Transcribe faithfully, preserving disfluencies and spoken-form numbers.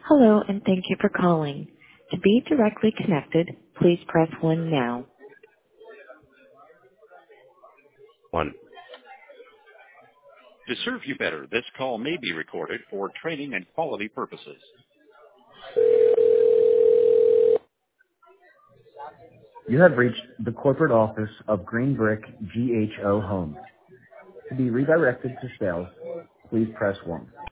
Hello, and thank you for calling. To be directly connected, please press one now. One. To serve you better, this call may be recorded for training and quality purposes. You have reached the corporate office of Green Brick G H O Homes. To be redirected to sales, please press one.